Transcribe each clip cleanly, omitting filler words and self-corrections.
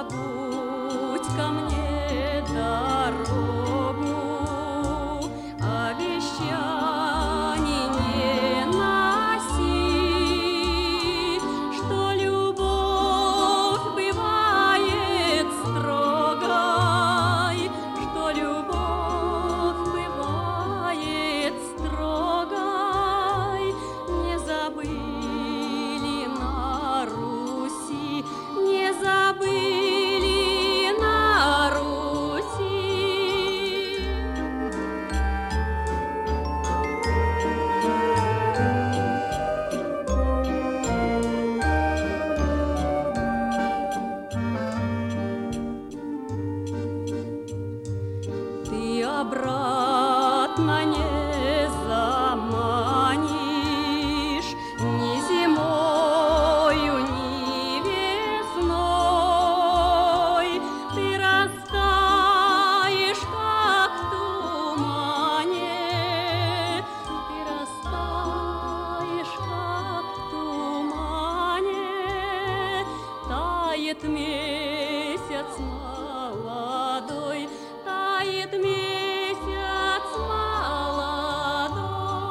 забудь ко мне дорогу, обещаний не носи, что любовь бывает строгой, что любовь бывает строгой. Не забыли на Руси, не забыли на Руси. Ты обратно не заманишь ни зимою, ни весной. Ты растаешь, как в тумане, ты растаешь, как в тумане. Тает месяц молодой, тает месяц молодой.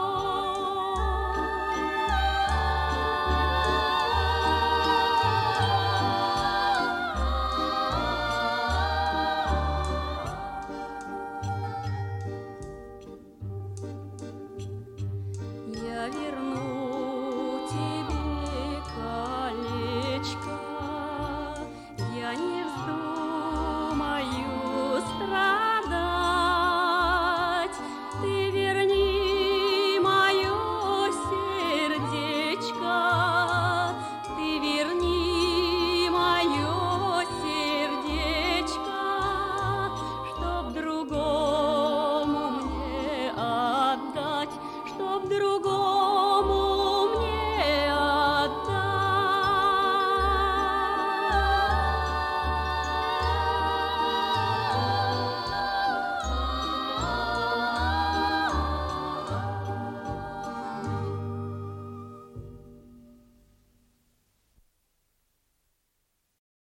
Я верну тебе колечко, я не вздумаю страдать. Ты верни мое сердечко, ты верни мое сердечко, чтоб другому мне отдать, чтоб другому